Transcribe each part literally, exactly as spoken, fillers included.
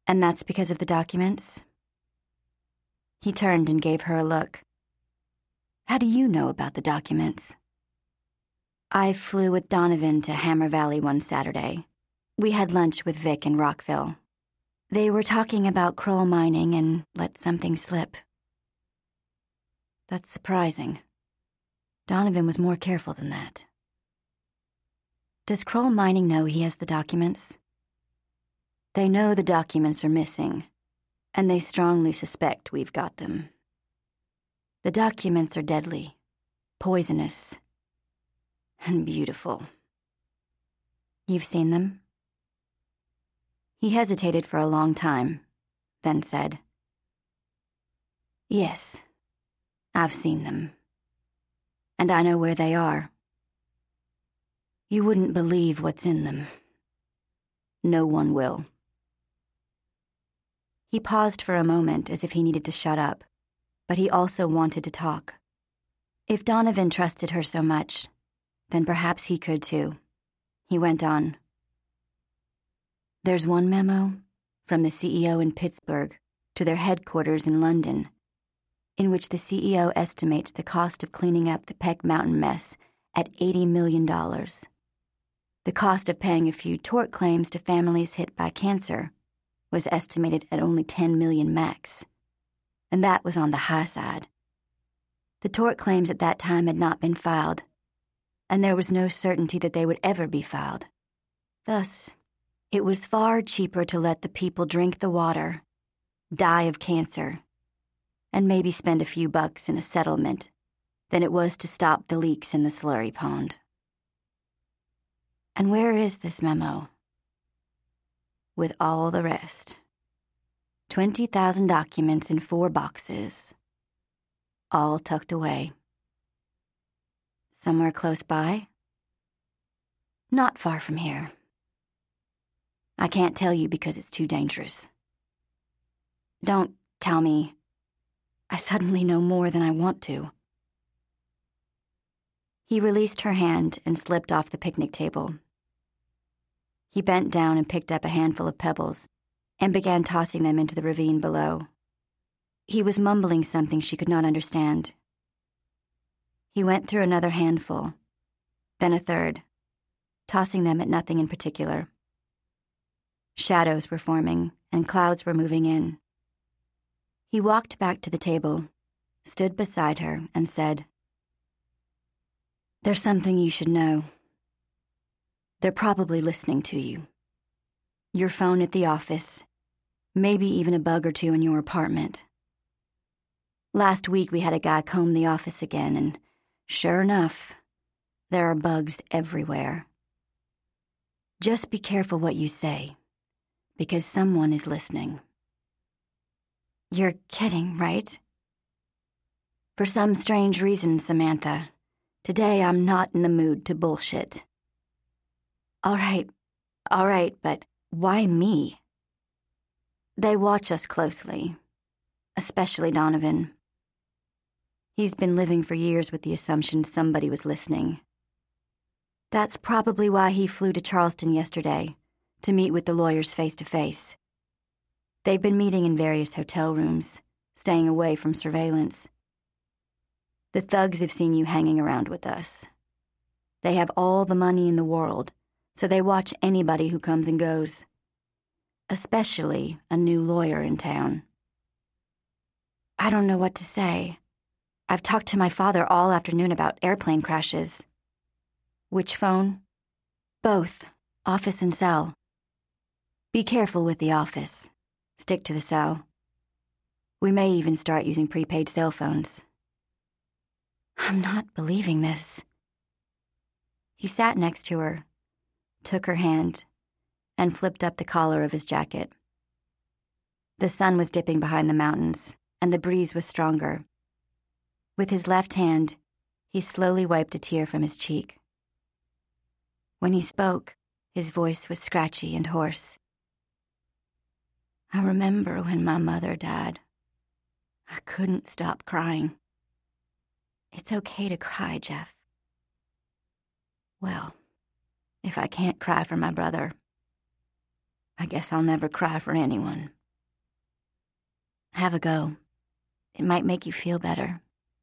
And that's because of the documents? He turned and gave her a look. How do you know about the documents? I flew with Donovan to Hammer Valley one Saturday. We had lunch with Vic in Rockville. They were talking about Kroll mining and let something slip. That's surprising. Donovan was more careful than that. Does Kroll Mining know he has the documents? They know the documents are missing, and they strongly suspect we've got them. The documents are deadly, poisonous, and beautiful. You've seen them? He hesitated for a long time, then said, Yes, I've seen them. And I know where they are. You wouldn't believe what's in them. No one will. He paused for a moment as if he needed to shut up, but he also wanted to talk. If Donovan trusted her so much, then perhaps he could too. He went on. There's one memo from the C E O in Pittsburgh to their headquarters in London, in which the C E O estimates the cost of cleaning up the Peck Mountain mess at eighty million dollars. The cost of paying a few tort claims to families hit by cancer was estimated at only ten million dollars max, and that was on the high side. The tort claims at that time had not been filed, and there was no certainty that they would ever be filed. Thus, it was far cheaper to let the people drink the water, die of cancer, and maybe spend a few bucks in a settlement than it was to stop the leaks in the slurry pond. And where is this memo? With all the rest. twenty thousand documents in four boxes, all tucked away. Somewhere close by? Not far from here. I can't tell you because it's too dangerous. Don't tell me. I suddenly know more than I want to. He released her hand and slipped off the picnic table. He bent down and picked up a handful of pebbles and began tossing them into the ravine below. He was mumbling something she could not understand. He went through another handful, then a third, tossing them at nothing in particular. Shadows were forming and clouds were moving in. He walked back to the table, stood beside her, and said, There's something you should know. They're probably listening to you. Your phone at the office, maybe even a bug or two in your apartment. Last week we had a guy comb the office again, and sure enough, there are bugs everywhere. Just be careful what you say, because someone is listening. You're kidding, right? For some strange reason, Samantha, today I'm not in the mood to bullshit. All right, all right, but why me? They watch us closely, especially Donovan. He's been living for years with the assumption somebody was listening. That's probably why he flew to Charleston yesterday, to meet with the lawyers face-to-face. They've been meeting in various hotel rooms, staying away from surveillance. The thugs have seen you hanging around with us. They have all the money in the world, so they watch anybody who comes and goes, especially a new lawyer in town. I don't know what to say. I've talked to my father all afternoon about airplane crashes. Which phone? Both, office and cell. Be careful with the office. Stick to the cell. We may even start using prepaid cell phones. I'm not believing this. He sat next to her, took her hand, and flipped up the collar of his jacket. The sun was dipping behind the mountains, and the breeze was stronger. With his left hand, he slowly wiped a tear from his cheek. When he spoke, his voice was scratchy and hoarse. I remember when my mother died. I couldn't stop crying. It's okay to cry, Jeff. Well, if I can't cry for my brother, I guess I'll never cry for anyone. Have a go. It might make you feel better.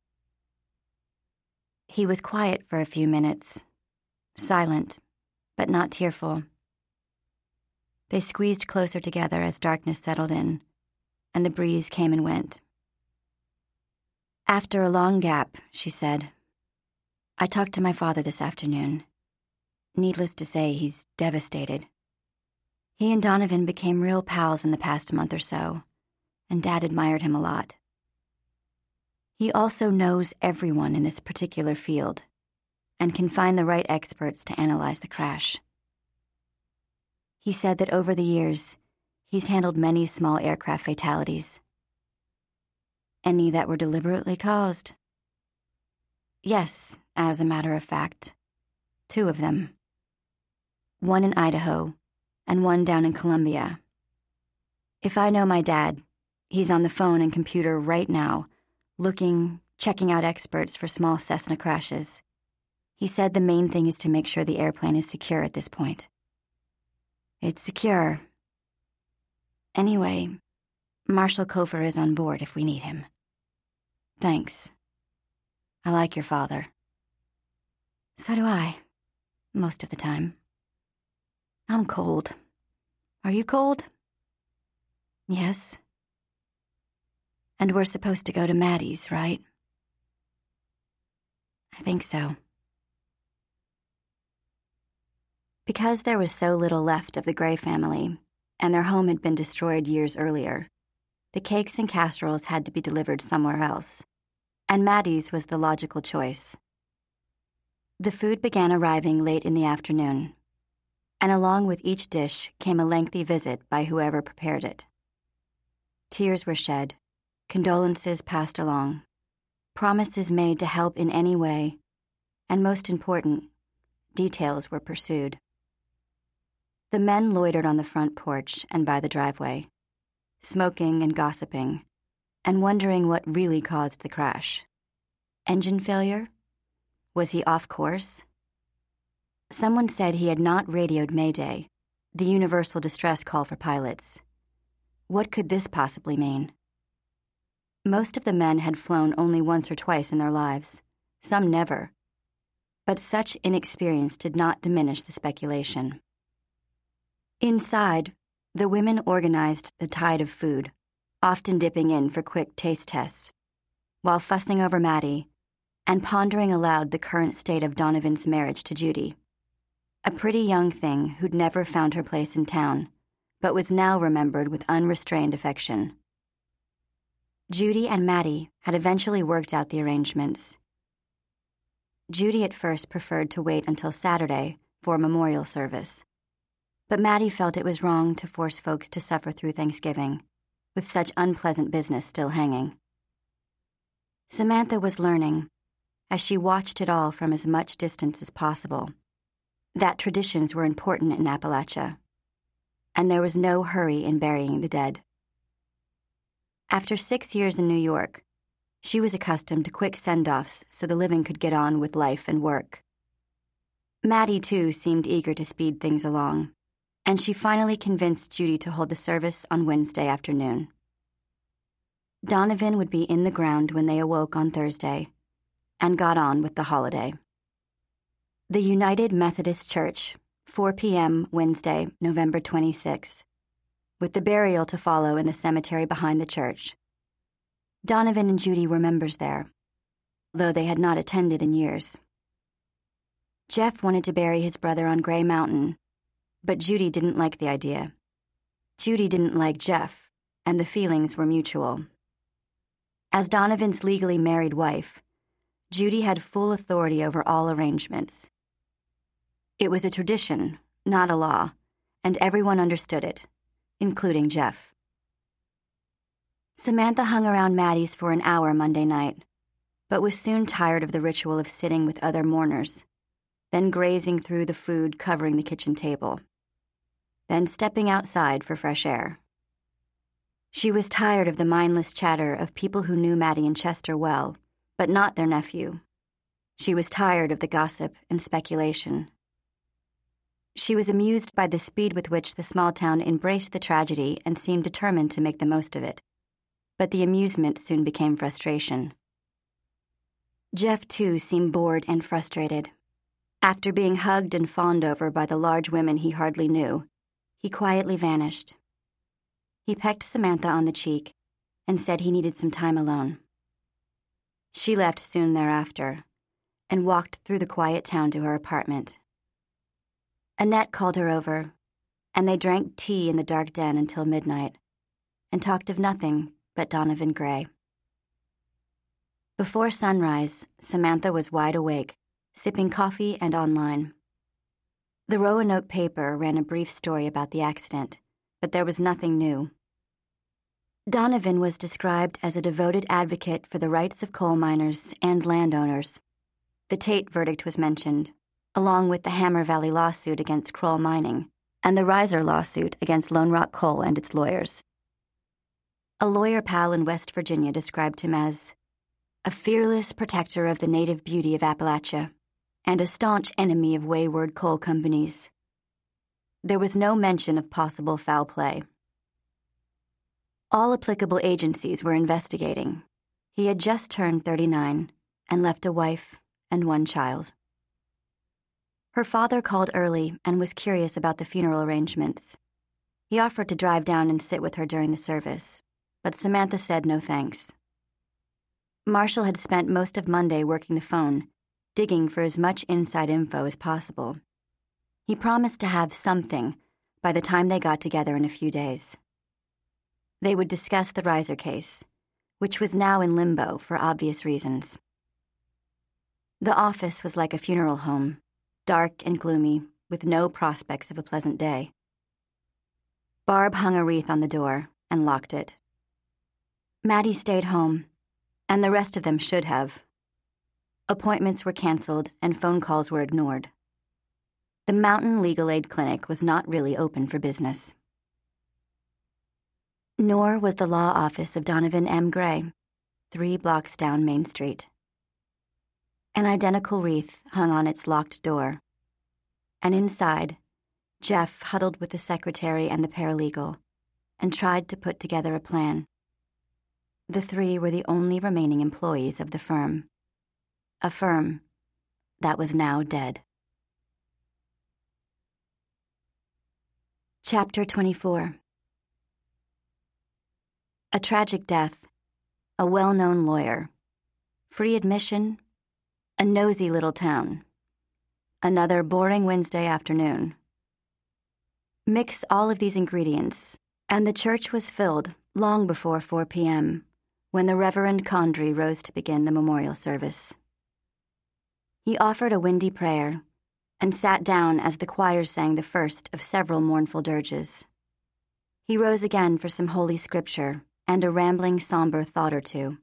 He was quiet for a few minutes, silent, but not tearful. They squeezed closer together as darkness settled in, and the breeze came and went. After a long gap, she said, I talked to my father this afternoon. Needless to say, he's devastated. He and Donovan became real pals in the past month or so, and Dad admired him a lot. He also knows everyone in this particular field and can find the right experts to analyze the crash. He said that over the years, he's handled many small aircraft fatalities. Any that were deliberately caused? Yes, as a matter of fact. Two of them. One in Idaho, and one down in Colombia. If I know my dad, he's on the phone and computer right now, looking, checking out experts for small Cessna crashes. He said the main thing is to make sure the airplane is secure at this point. It's secure. Anyway, Marshal Kofer is on board if we need him. Thanks. I like your father. So do I, most of the time. I'm cold. Are you cold? Yes. And we're supposed to go to Maddie's, right? I think so. Because there was so little left of the Gray family, and their home had been destroyed years earlier, the cakes and casseroles had to be delivered somewhere else, and Maddie's was the logical choice. The food began arriving late in the afternoon, and along with each dish came a lengthy visit by whoever prepared it. Tears were shed, condolences passed along, promises made to help in any way, and most important, details were pursued. The men loitered on the front porch and by the driveway, smoking and gossiping, and wondering what really caused the crash. Engine failure? Was he off course? Someone said he had not radioed Mayday, the universal distress call for pilots. What could this possibly mean? Most of the men had flown only once or twice in their lives, some never. But such inexperience did not diminish the speculation. Inside, the women organized the tide of food, often dipping in for quick taste tests, while fussing over Maddie and pondering aloud the current state of Donovan's marriage to Judy, a pretty young thing who'd never found her place in town, but was now remembered with unrestrained affection. Judy and Maddie had eventually worked out the arrangements. Judy at first preferred to wait until Saturday for a memorial service, but Maddie felt it was wrong to force folks to suffer through Thanksgiving, with such unpleasant business still hanging. Samantha was learning, as she watched it all from as much distance as possible, that traditions were important in Appalachia, and there was no hurry in burying the dead. After six years in New York, she was accustomed to quick send-offs so the living could get on with life and work. Maddie, too, seemed eager to speed things along, and she finally convinced Judy to hold the service on Wednesday afternoon. Donovan would be in the ground when they awoke on Thursday and got on with the holiday. The United Methodist Church, four p.m. Wednesday, November twenty-sixth, with the burial to follow in the cemetery behind the church. Donovan and Judy were members there, though they had not attended in years. Jeff wanted to bury his brother on Gray Mountain, but Judy didn't like the idea. Judy didn't like Jeff, and the feelings were mutual. As Donovan's legally married wife, Judy had full authority over all arrangements. It was a tradition, not a law, and everyone understood it, including Jeff. Samantha hung around Maddie's for an hour Monday night, but was soon tired of the ritual of sitting with other mourners, then grazing through the food covering the kitchen table, then stepping outside for fresh air. She was tired of the mindless chatter of people who knew Maddie and Chester well, but not their nephew. She was tired of the gossip and speculation. She was amused by the speed with which the small town embraced the tragedy and seemed determined to make the most of it, but the amusement soon became frustration. Jeff, too, seemed bored and frustrated. After being hugged and fawned over by the large women he hardly knew, he quietly vanished. He pecked Samantha on the cheek and said he needed some time alone. She left soon thereafter and walked through the quiet town to her apartment. Annette called her over, and they drank tea in the dark den until midnight and talked of nothing but Donovan Gray. Before sunrise, Samantha was wide awake, sipping coffee and online. The Roanoke paper ran a brief story about the accident, but there was nothing new. Donovan was described as a devoted advocate for the rights of coal miners and landowners. The Tate verdict was mentioned, along with the Hammer Valley lawsuit against Kroll Mining and the Reiser lawsuit against Lone Rock Coal and its lawyers. A lawyer pal in West Virginia described him as a fearless protector of the native beauty of Appalachia and a staunch enemy of wayward coal companies. There was no mention of possible foul play. All applicable agencies were investigating. He had just turned thirty-nine and left a wife and one child. Her father called early and was curious about the funeral arrangements. He offered to drive down and sit with her during the service, but Samantha said no thanks. Marshall had spent most of Monday working the phone, digging for as much inside info as possible. He promised to have something by the time they got together in a few days. They would discuss the Reiser case, which was now in limbo for obvious reasons. The office was like a funeral home, dark and gloomy, with no prospects of a pleasant day. Barb hung a wreath on the door and locked it. Maddie stayed home, and the rest of them should have. Appointments were canceled and phone calls were ignored. The Mountain Legal Aid Clinic was not really open for business. Nor was the law office of Donovan M. Gray, three blocks down Main Street. An identical wreath hung on its locked door, and inside, Jeff huddled with the secretary and the paralegal and tried to put together a plan. The three were the only remaining employees of the firm. A firm that was now dead. Chapter twenty-four. A tragic death, a well-known lawyer, free admission, a nosy little town, another boring Wednesday afternoon. Mix all of these ingredients, and the church was filled long before four p.m., when the Reverend Condrey rose to begin the memorial service. He offered a windy prayer and sat down as the choir sang the first of several mournful dirges. He rose again for some holy scripture and a rambling, somber thought or two.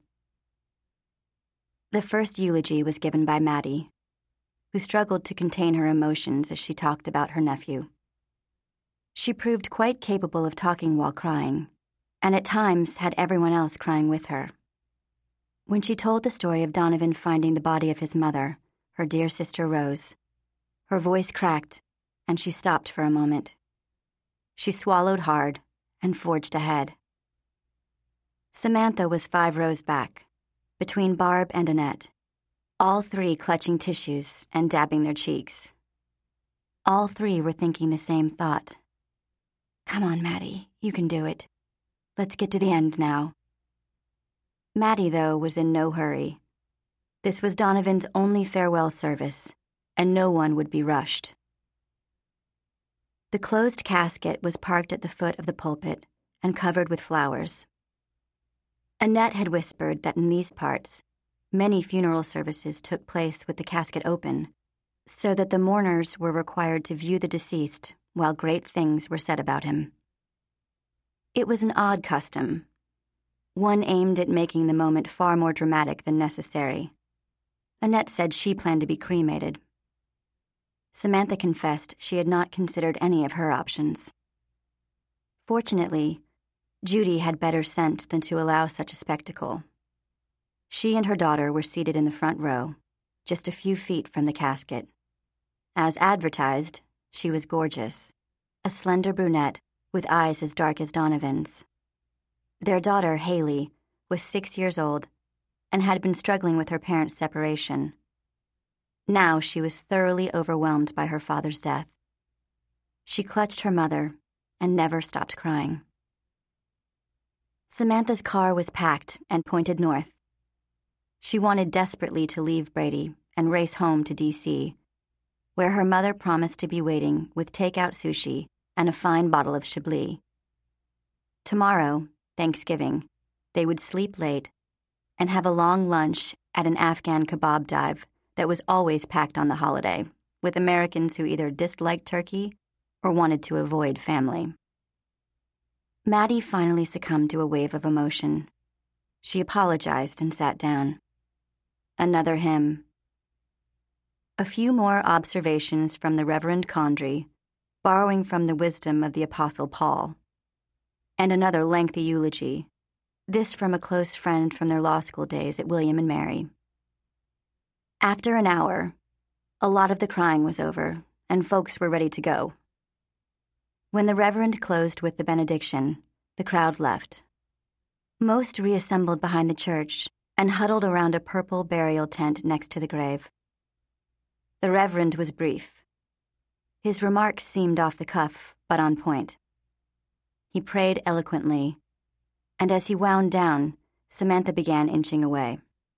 The first eulogy was given by Maddie, who struggled to contain her emotions as she talked about her nephew. She proved quite capable of talking while crying, and at times had everyone else crying with her. When she told the story of Donovan finding the body of his mother, her dear sister Rose, her voice cracked, and she stopped for a moment. She swallowed hard and forged ahead. Samantha was five rows back, between Barb and Annette, all three clutching tissues and dabbing their cheeks. All three were thinking the same thought. Come on, Maddie, you can do it. Let's get to the end now. Maddie, though, was in no hurry. This was Donovan's only farewell service, and no one would be rushed. The closed casket was parked at the foot of the pulpit and covered with flowers. Annette had whispered that in these parts, many funeral services took place with the casket open, so that the mourners were required to view the deceased while great things were said about him. It was an odd custom, one aimed at making the moment far more dramatic than necessary. Annette said she planned to be cremated. Samantha confessed she had not considered any of her options. Fortunately, Judy had better sense than to allow such a spectacle. She and her daughter were seated in the front row, just a few feet from the casket. As advertised, she was gorgeous, a slender brunette with eyes as dark as Donovan's. Their daughter, Haley, was six years old and had been struggling with her parents' separation. Now she was thoroughly overwhelmed by her father's death. She clutched her mother and never stopped crying. Samantha's car was packed and pointed north. She wanted desperately to leave Brady and race home to D C, where her mother promised to be waiting with takeout sushi and a fine bottle of Chablis. Tomorrow, Thanksgiving, they would sleep late and have a long lunch at an Afghan kebab dive that was always packed on the holiday, with Americans who either disliked turkey or wanted to avoid family. Maddie finally succumbed to a wave of emotion. She apologized and sat down. Another hymn. A few more observations from the Reverend Condry, borrowing from the wisdom of the Apostle Paul. And another lengthy eulogy, this from a close friend from their law school days at William and Mary. After an hour, a lot of the crying was over, and folks were ready to go. When the Reverend closed with the benediction, the crowd left. Most reassembled behind the church and huddled around a purple burial tent next to the grave. The Reverend was brief. His remarks seemed off the cuff, but on point. He prayed eloquently, and as he wound down, Samantha began inching away.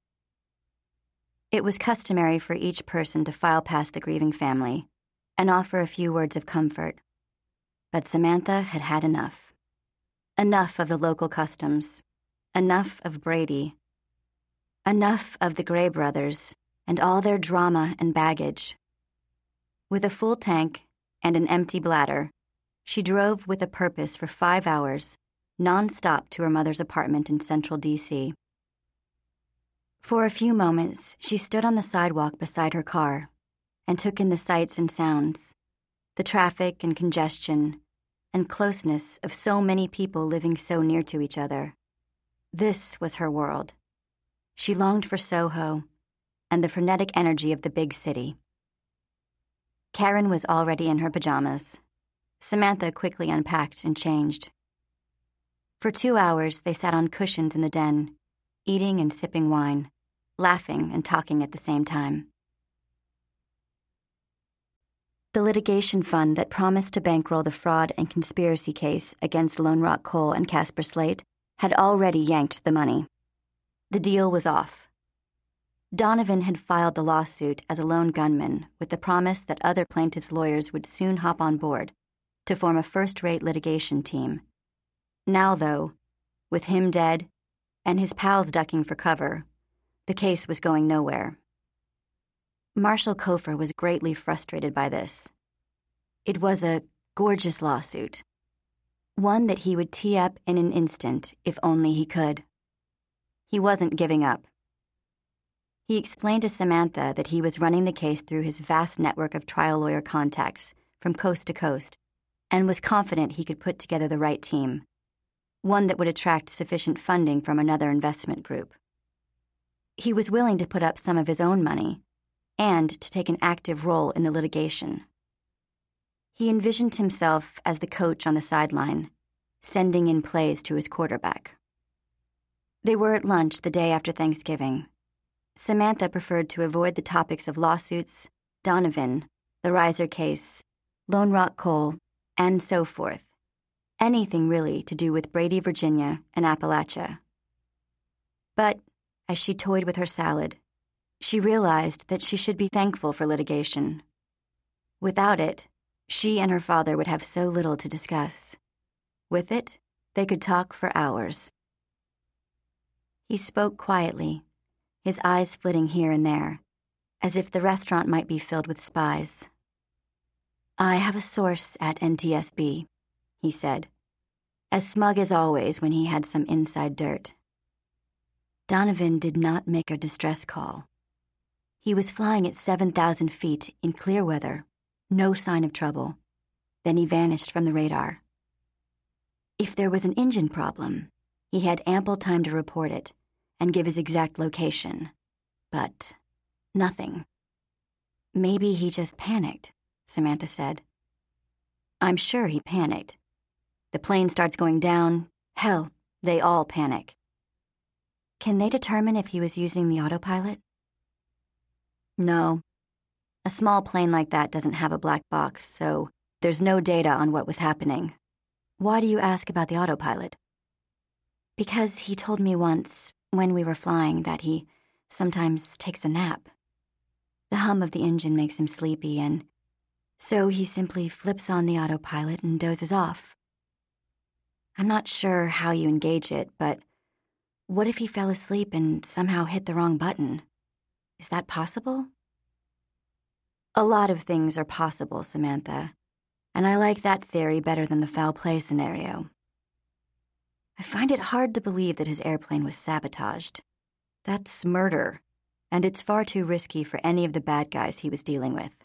It was customary for each person to file past the grieving family and offer a few words of comfort. But Samantha had had enough. Enough of the local customs. Enough of Brady. Enough of the Gray brothers and all their drama and baggage. With a full tank and an empty bladder, she drove with a purpose for five hours, non-stop to her mother's apartment in central D C. For a few moments, she stood on the sidewalk beside her car and took in the sights and sounds, the traffic and congestion, and closeness of so many people living so near to each other. This was her world. She longed for Soho and the frenetic energy of the big city. Karen was already in her pajamas. Samantha quickly unpacked and changed. For two hours, they sat on cushions in the den, eating and sipping wine, laughing and talking at the same time. The litigation fund that promised to bankroll the fraud and conspiracy case against Lone Rock Coal and Casper Slate had already yanked the money. The deal was off. Donovan had filed the lawsuit as a lone gunman with the promise that other plaintiffs' lawyers would soon hop on board to form a first-rate litigation team. Now, though, with him dead and his pals ducking for cover, the case was going nowhere. Marshall Kofer was greatly frustrated by this. It was a gorgeous lawsuit, one that he would tee up in an instant if only he could. He wasn't giving up. He explained to Samantha that he was running the case through his vast network of trial lawyer contacts from coast to coast and was confident he could put together the right team, one that would attract sufficient funding from another investment group. He was willing to put up some of his own money and to take an active role in the litigation. He envisioned himself as the coach on the sideline, sending in plays to his quarterback. They were at lunch the day after Thanksgiving. Samantha preferred to avoid the topics of lawsuits, Donovan, the Reiser case, Lone Rock Coal, and so forth. Anything really to do with Brady, Virginia, and Appalachia. But as she toyed with her salad, she realized that she should be thankful for litigation. Without it, she and her father would have so little to discuss. With it, they could talk for hours. He spoke quietly, his eyes flitting here and there, as if the restaurant might be filled with spies. "I have a source at N T S B," he said, as smug as always when he had some inside dirt. Donovan did not make a distress call. He was flying at seven thousand feet in clear weather, no sign of trouble. Then he vanished from the radar. If there was an engine problem, he had ample time to report it and give his exact location. But nothing. "Maybe he just panicked," Samantha said. "I'm sure he panicked. The plane starts going down. Hell, they all panic." Can they determine if he was using the autopilot? No. A small plane like that doesn't have a black box, so there's no data on what was happening. Why do you ask about the autopilot? Because he told me once, when we were flying, that he sometimes takes a nap. The hum of the engine makes him sleepy, and so he simply flips on the autopilot and dozes off. I'm not sure how you engage it, but what if he fell asleep and somehow hit the wrong button? Is that possible? A lot of things are possible, Samantha, and I like that theory better than the foul play scenario. I find it hard to believe that his airplane was sabotaged. That's murder, and it's far too risky for any of the bad guys he was dealing with.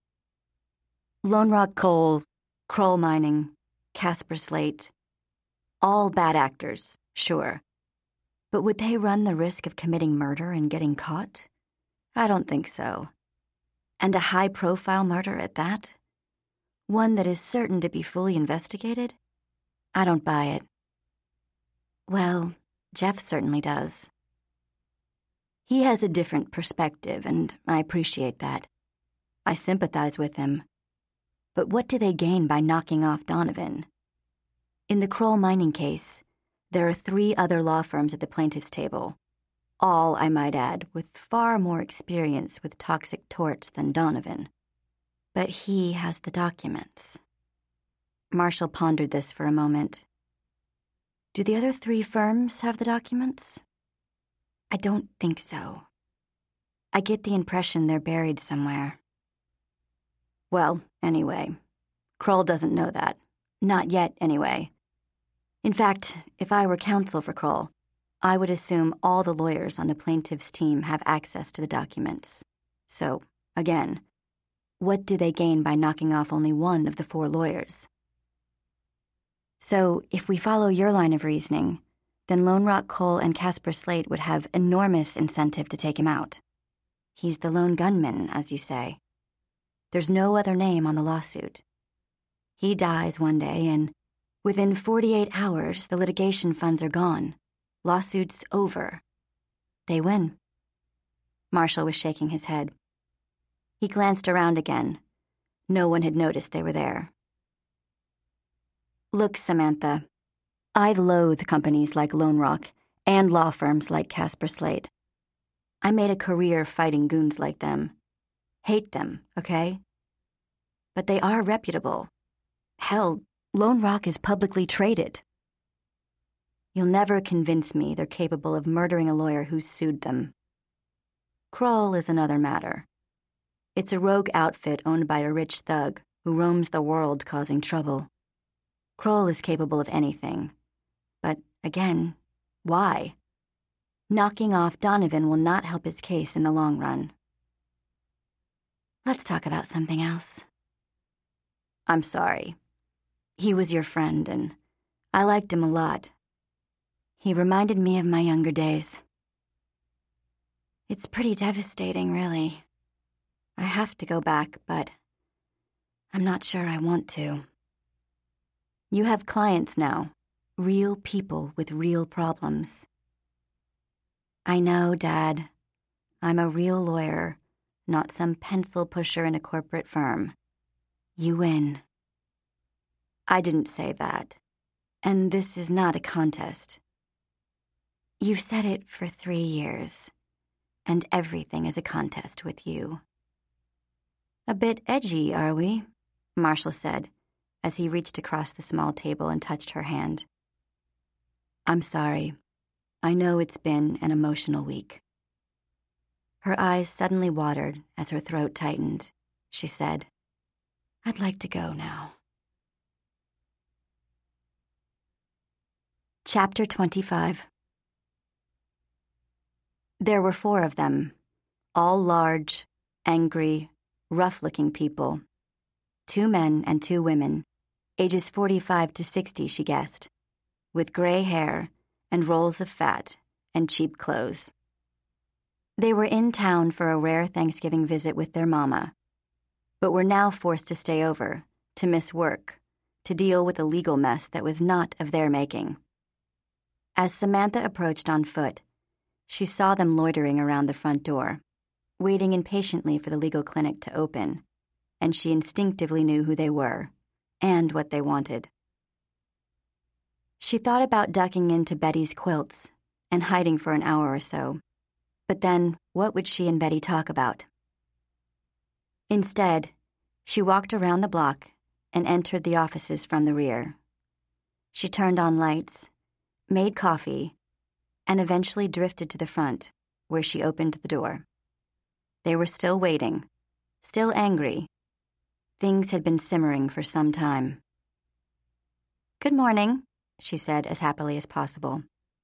Lone Rock Coal, Kroll Mining, Casper Slate, all bad actors, sure. But would they run the risk of committing murder and getting caught? I don't think so. And a high-profile murder at that? One that is certain to be fully investigated? I don't buy it. Well, Jeff certainly does. He has a different perspective, and I appreciate that. I sympathize with him. But what do they gain by knocking off Donovan? In the Kroll Mining case, there are three other law firms at the plaintiff's table. All, I might add, with far more experience with toxic torts than Donovan. But he has the documents. Marshall pondered this for a moment. Do the other three firms have the documents? I don't think so. I get the impression they're buried somewhere. Well, anyway, Kroll doesn't know that. Not yet, anyway. In fact, if I were counsel for Kroll, I would assume all the lawyers on the plaintiff's team have access to the documents. So, again, what do they gain by knocking off only one of the four lawyers? So, if we follow your line of reasoning, then Lone Rock Coal and Casper Slate would have enormous incentive to take him out. He's the lone gunman, as you say. There's no other name on the lawsuit. He dies one day, and within forty-eight hours, the litigation funds are gone. Lawsuit's over. They win. Marshall was shaking his head. He glanced around again. No one had noticed they were there. Look, Samantha, I loathe companies like Lone Rock and law firms like Casper Slate. I made a career fighting goons like them. Hate them, okay? But they are reputable. Hell, Lone Rock is publicly traded. You'll never convince me they're capable of murdering a lawyer who sued them. Kroll is another matter. It's a rogue outfit owned by a rich thug who roams the world causing trouble. Kroll is capable of anything. But, again, why? Knocking off Donovan will not help his case in the long run. Let's talk about something else. I'm sorry. He was your friend, and I liked him a lot. He reminded me of my younger days. It's pretty devastating, really. I have to go back, but I'm not sure I want to. You have clients now, real people with real problems. I know, Dad. I'm a real lawyer, not some pencil pusher in a corporate firm. You win. I didn't say that, and this is not a contest. You've said it for three years, and everything is a contest with you. A bit edgy, are we? Marshall said, as he reached across the small table and touched her hand. I'm sorry. I know it's been an emotional week. Her eyes suddenly watered as her throat tightened. She said, I'd like to go now. Chapter twenty-five. There were four of them, all large, angry, rough-looking people. Two men and two women, ages forty-five to sixty, she guessed, with gray hair and rolls of fat and cheap clothes. They were in town for a rare Thanksgiving visit with their mama, but were now forced to stay over, to miss work, to deal with a legal mess that was not of their making. As Samantha approached on foot, She saw them loitering around the front door, waiting impatiently for the legal clinic to open, and she instinctively knew who they were and what they wanted. She thought about ducking into Betty's quilts and hiding for an hour or so, but then what would she and Betty talk about? Instead, she walked around the block and entered the offices from the rear. She turned on lights, made coffee, and eventually drifted to the front, where she opened the door. They were still waiting, still angry. Things had been simmering for some time. "Good morning," she said as happily as possible.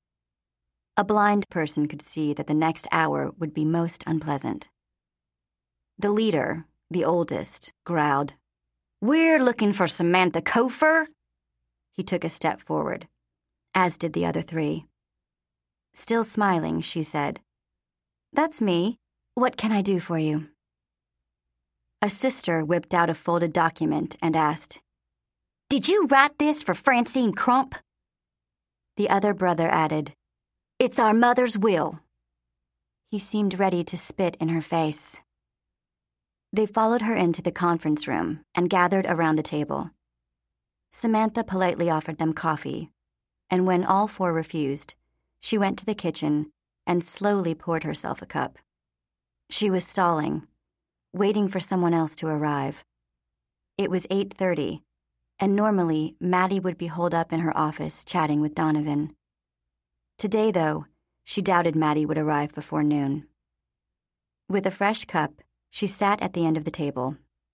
A blind person could see that the next hour would be most unpleasant. The leader, the oldest, growled, "We're looking for Samantha Kofer." He took a step forward, as did the other three. Still smiling, she said, "That's me. What can I do for you?" A sister whipped out a folded document and asked, "Did you write this for Francine Crump?" The other brother added, "It's our mother's will." He seemed ready to spit in her face. They followed her into the conference room and gathered around the table. Samantha politely offered them coffee, and when all four refused, she went to the kitchen and slowly poured herself a cup. She was stalling, waiting for someone else to arrive. It was eight thirty, and normally Maddie would be holed up in her office chatting with Donovan. Today, though, she doubted Maddie would arrive before noon. With a fresh cup, she sat at the end of the table.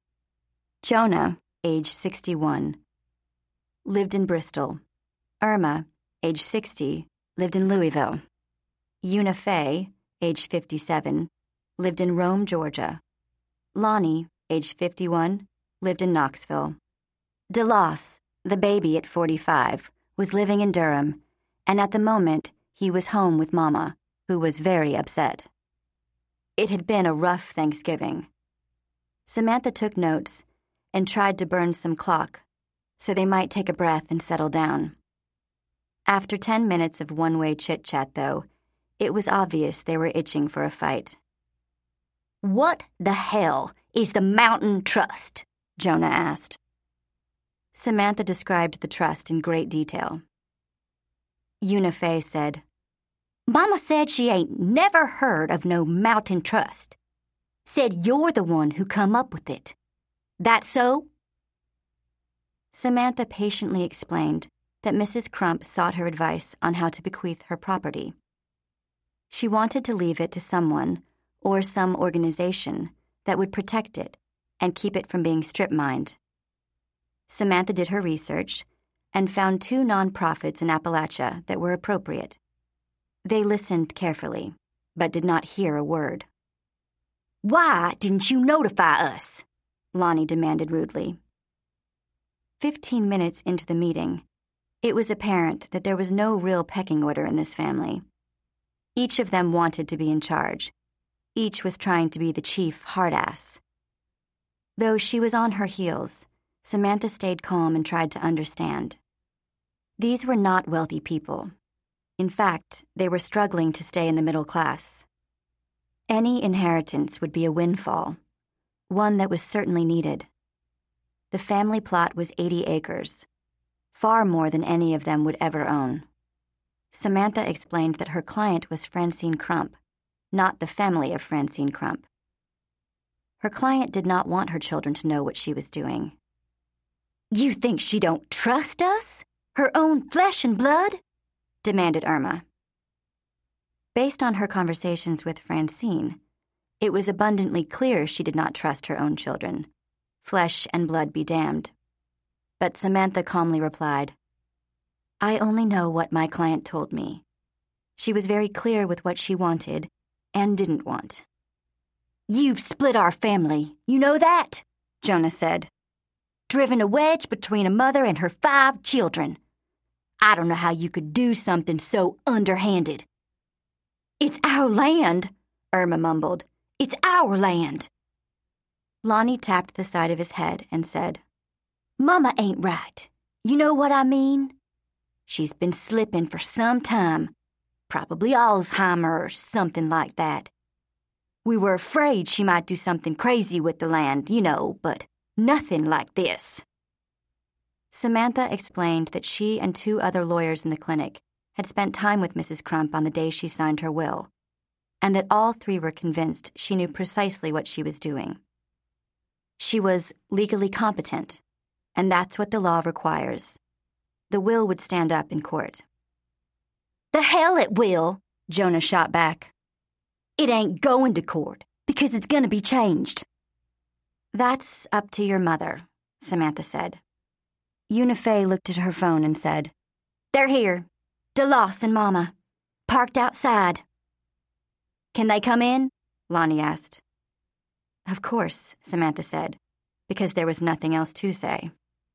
Jonah, age sixty-one, lived in Bristol. Irma, age sixty, lived in Louisville. Una Faye, age fifty-seven, lived in Rome, Georgia. Lonnie, age fifty-one, lived in Knoxville. DeLoss, the baby at forty-five, was living in Durham, and at the moment he was home with Mama, who was very upset. It had been a rough Thanksgiving. Samantha took notes and tried to burn some clock so they might take a breath and settle down. After ten minutes of one-way chit-chat, though, it was obvious they were itching for a fight. "What the hell is the Mountain Trust?" Jonah asked. Samantha described the trust in great detail. Una Faye said, "Mama said she ain't never heard of no Mountain Trust. Said you're the one who come up with it. That so?" Samantha patiently explained that Missus Crump sought her advice on how to bequeath her property. She wanted to leave it to someone or some organization that would protect it and keep it from being strip-mined. Samantha did her research and found two nonprofits in Appalachia that were appropriate. They listened carefully, but did not hear a word. "Why didn't you notify us?" Lonnie demanded rudely. Fifteen minutes into the meeting, it was apparent that there was no real pecking order in this family. Each of them wanted to be in charge. Each was trying to be the chief hard-ass. Though she was on her heels, Samantha stayed calm and tried to understand. These were not wealthy people. In fact, they were struggling to stay in the middle class. Any inheritance would be a windfall, one that was certainly needed. The family plot was eighty acres, far more than any of them would ever own. Samantha explained that her client was Francine Crump, not the family of Francine Crump. Her client did not want her children to know what she was doing. "You think she don't trust us? Her own flesh and blood?" demanded Irma. Based on her conversations with Francine, it was abundantly clear she did not trust her own children. Flesh and blood be damned. But Samantha calmly replied, "I only know what my client told me." She was very clear with what she wanted and didn't want. "You've split our family, you know that?" Jonah said. "Driven a wedge between a mother and her five children. I don't know how you could do something so underhanded." "It's our land," Irma mumbled. "It's our land." Lonnie tapped the side of his head and said, "Mama ain't right. You know what I mean? She's been slipping for some time. Probably Alzheimer or something like that. We were afraid she might do something crazy with the land, you know, but nothing like this." Samantha explained that she and two other lawyers in the clinic had spent time with Missus Crump on the day she signed her will, and that all three were convinced she knew precisely what she was doing. She was legally competent, and that's what the law requires. The will would stand up in court. "The hell it will," Jonah shot back. "It ain't going to court, because it's going to be changed." "That's up to your mother," Samantha said. Unife looked at her phone and said, "They're here. DeLoss and Mama. Parked outside." "Can they come in?" Lonnie asked. "Of course," Samantha said, because there was nothing else to say.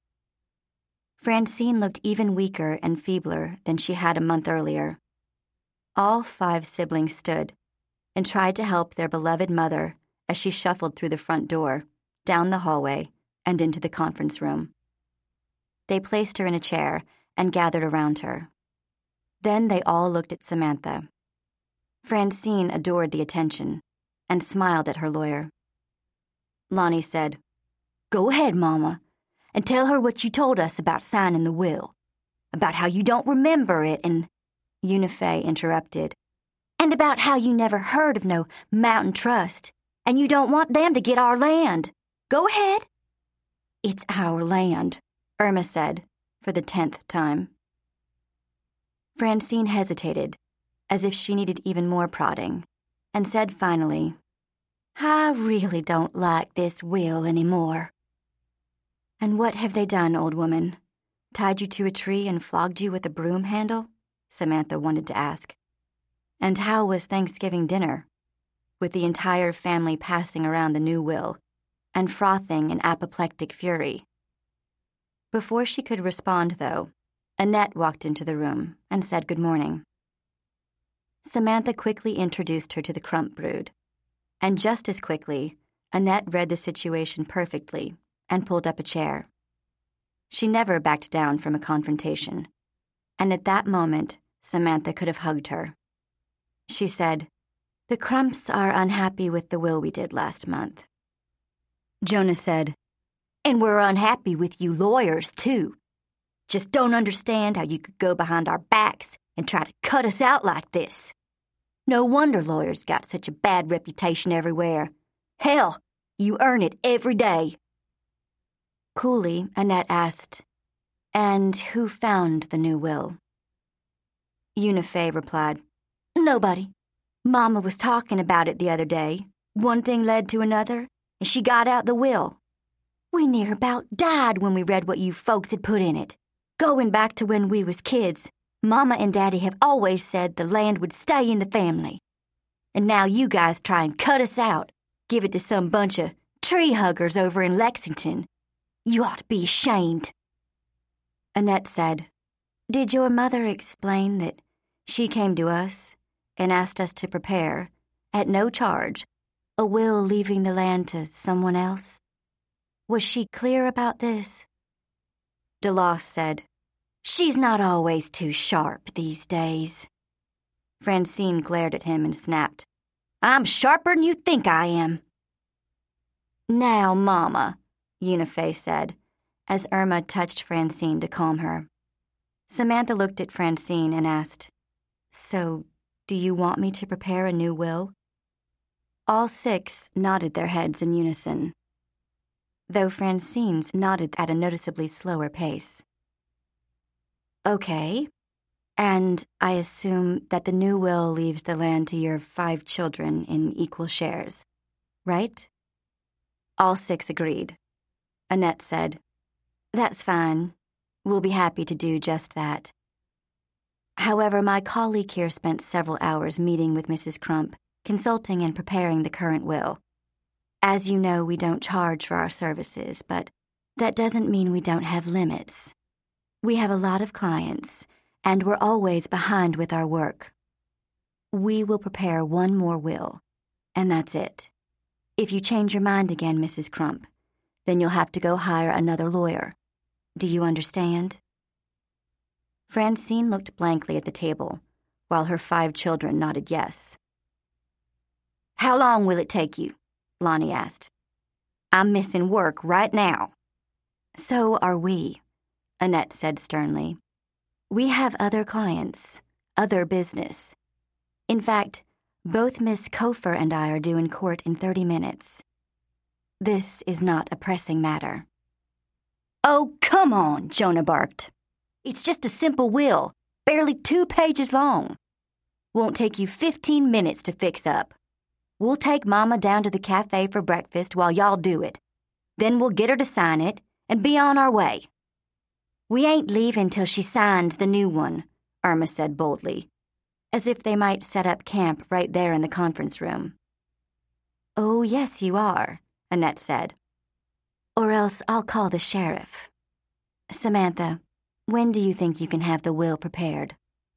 Francine looked even weaker and feebler than she had a month earlier. All five siblings stood and tried to help their beloved mother as she shuffled through the front door, down the hallway, and into the conference room. They placed her in a chair and gathered around her. Then they all looked at Samantha. Francine adored the attention and smiled at her lawyer. Lonnie said, "Go ahead, Mama, and tell her what you told us about signing the will, about how you don't remember it and—" Unife interrupted, "and about how you never heard of no Mountain Trust, and you don't want them to get our land. Go ahead." "It's our land," Irma said, for the tenth time. Francine hesitated, as if she needed even more prodding, and said finally, "I really don't like this will anymore." "And what have they done, old woman? Tied you to a tree and flogged you with a broom handle?" Samantha wanted to ask. "And how was Thanksgiving dinner, with the entire family passing around the new will and frothing in apoplectic fury?" Before she could respond, though, Annette walked into the room and said good morning. Samantha quickly introduced her to the Crump brood, and just as quickly, Annette read the situation perfectly and pulled up a chair. She never backed down from a confrontation, and at that moment, Samantha could have hugged her. She said, "The Crumps are unhappy with the will we did last month." Jonah said, "And we're unhappy with you lawyers, too. Just don't understand how you could go behind our backs and try to cut us out like this. No wonder lawyers got such a bad reputation everywhere. Hell, you earn it every day." Coolly, Annette asked, "And who found the new will?" Unife replied, "Nobody. Mama was talking about it the other day. One thing led to another, and she got out the will. We near about died when we read what you folks had put in it. Going back to when we was kids, Mama and Daddy have always said the land would stay in the family. And now you guys try and cut us out, give it to some bunch of tree huggers over in Lexington. You ought to be ashamed." Annette said, "Did your mother explain that she came to us and asked us to prepare, at no charge, a will leaving the land to someone else? Was she clear about this?" DeLoss said, "She's not always too sharp these days." Francine glared at him and snapped, "I'm sharper'n you think I am." "Now, Mama," Unife said, as Irma touched Francine to calm her. Samantha looked at Francine and asked, "So, do you want me to prepare a new will?" All six nodded their heads in unison, though Francine's nodded at a noticeably slower pace. "Okay, and I assume that the new will leaves the land to your five children in equal shares, right?" All six agreed. Annette said, "That's fine. We'll be happy to do just that. However, my colleague here spent several hours meeting with Missus Crump, consulting and preparing the current will. As you know, we don't charge for our services, but that doesn't mean we don't have limits. We have a lot of clients, and we're always behind with our work. We will prepare one more will, and that's it. If you change your mind again, Missus Crump, then you'll have to go hire another lawyer. Do you understand?" Francine looked blankly at the table, while her five children nodded yes. "How long will it take you?" Lonnie asked. "I'm missing work right now." "So are we," Annette said sternly. "We have other clients, other business. In fact, both Miss Kofer and I are due in court in thirty minutes. This is not a pressing matter." "Oh, come on," Jonah barked. "It's just a simple will, barely two pages long. Won't take you fifteen minutes to fix up. We'll take Mama down to the cafe for breakfast while y'all do it. Then we'll get her to sign it and be on our way." "We ain't leaving till she signs the new one," Irma said boldly, as if they might set up camp right there in the conference room. "Oh, yes, you are," Annette said. "Or else I'll call the sheriff. Samantha, when do you think you can have the will prepared?"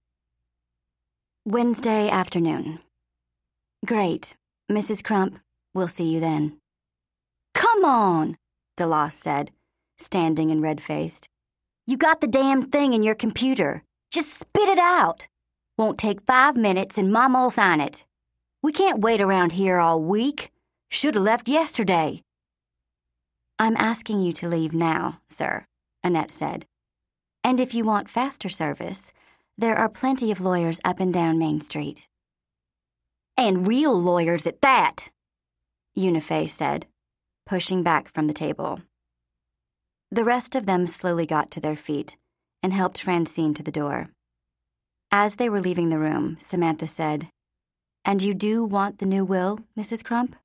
"Wednesday afternoon." "Great. Missus Crump, we'll see you then." "Come on," DeLoss said, standing and red-faced. "You got the damn thing in your computer. Just spit it out. Won't take five minutes and Mama'll sign it. We can't wait around here all week. Should have left yesterday." "I'm asking you to leave now, sir," Annette said. "And if you want faster service, there are plenty of lawyers up and down Main Street." "And real lawyers at that," Unife said, pushing back from the table. The rest of them slowly got to their feet and helped Francine to the door. As they were leaving the room, Samantha said, "And you do want the new will, Missus Crump?"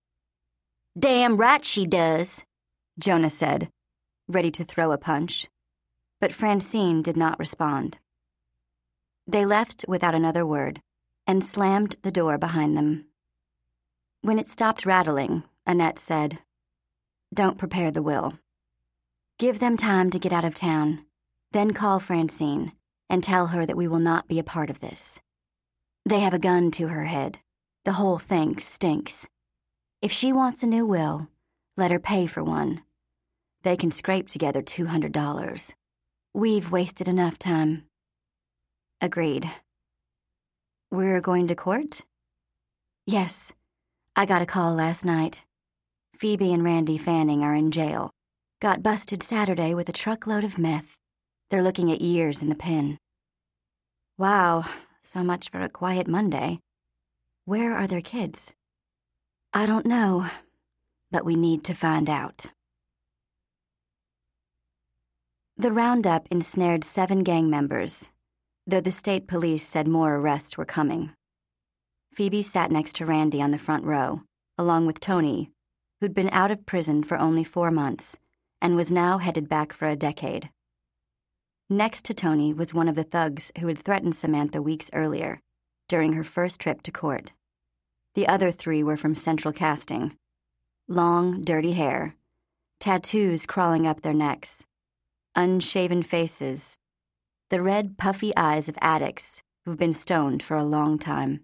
"Damn right she does," Jonah said, ready to throw a punch. But Francine did not respond. They left without another word and slammed the door behind them. When it stopped rattling, Annette said, "Don't prepare the will. Give them time to get out of town, then call Francine and tell her that we will not be a part of this. They have a gun to her head. The whole thing stinks. If she wants a new will, let her pay for one. They can scrape together two hundred dollars. We've wasted enough time." "Agreed." "We're going to court?" "Yes. I got a call last night. Phoebe and Randy Fanning are in jail. Got busted Saturday with a truckload of meth. They're looking at years in the pen." "Wow, so much for a quiet Monday. Where are their kids?" "I don't know, but we need to find out." The roundup ensnared seven gang members, though the state police said more arrests were coming. Phoebe sat next to Randy on the front row, along with Tony, who'd been out of prison for only four months and was now headed back for a decade. Next to Tony was one of the thugs who had threatened Samantha weeks earlier, during her first trip to court. The other three were from Central Casting. Long, dirty hair, tattoos crawling up their necks, unshaven faces, the red, puffy eyes of addicts who've been stoned for a long time.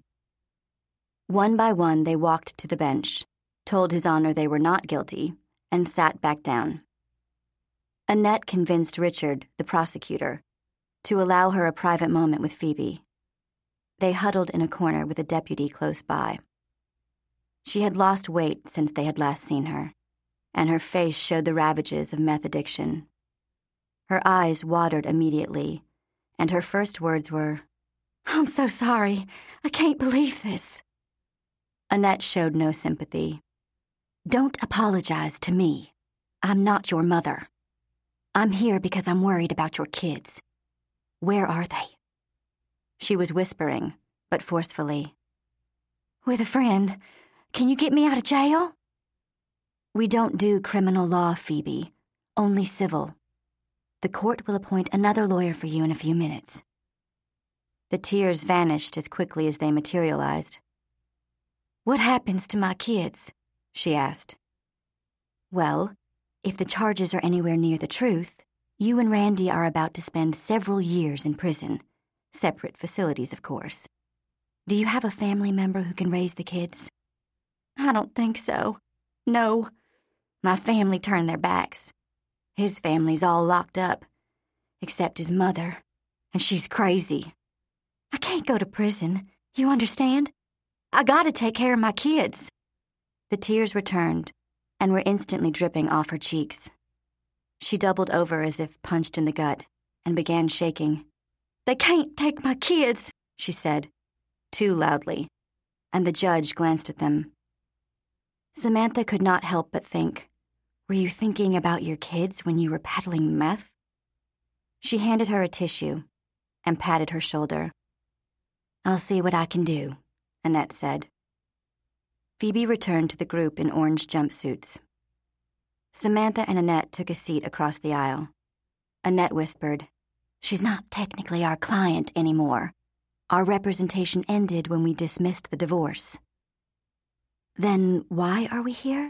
One by one, they walked to the bench, told His Honor they were not guilty, and sat back down. Annette convinced Richard, the prosecutor, to allow her a private moment with Phoebe. They huddled in a corner with a deputy close by. She had lost weight since they had last seen her, and her face showed the ravages of meth addiction. Her eyes watered immediately, and her first words were, "I'm so sorry. I can't believe this." Annette showed no sympathy. "Don't apologize to me. I'm not your mother. I'm here because I'm worried about your kids. Where are they?" She was whispering, but forcefully. "With a friend. Can you get me out of jail?" "We don't do criminal law, Phoebe. Only civil. The court will appoint another lawyer for you in a few minutes." The tears vanished as quickly as they materialized. "What happens to my kids?" she asked. "Well, if the charges are anywhere near the truth, you and Randy are about to spend several years in prison. Separate facilities, of course. Do you have a family member who can raise the kids?" "I don't think so. No. My family turned their backs. His family's all locked up, except his mother, and she's crazy. I can't can't go to prison. You understand? I gotta take care of my kids. The tears returned and were instantly dripping off her cheeks. She doubled over as if punched in the gut and began shaking. They can't take my kids, she said, too loudly, and the judge glanced at them. Samantha could not help but think, were you thinking about your kids when you were peddling meth? She handed her a tissue and patted her shoulder. I'll see what I can do, Annette said. Phoebe returned to the group in orange jumpsuits. Samantha and Annette took a seat across the aisle. Annette whispered, She's not technically our client anymore. Our representation ended when we dismissed the divorce. Then why are we here?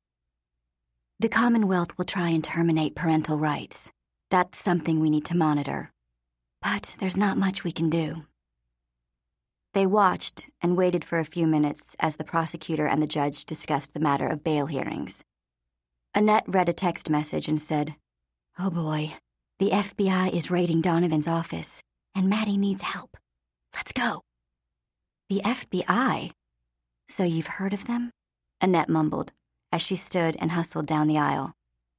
The Commonwealth will try and terminate parental rights. That's something we need to monitor. But there's not much we can do. They watched and waited for a few minutes as the prosecutor and the judge discussed the matter of bail hearings. Annette read a text message and said, Oh boy, the F B I is raiding Donovan's office, and Maddie needs help. Let's go. The F B I? So you've heard of them? Annette mumbled as she stood and hustled down the aisle.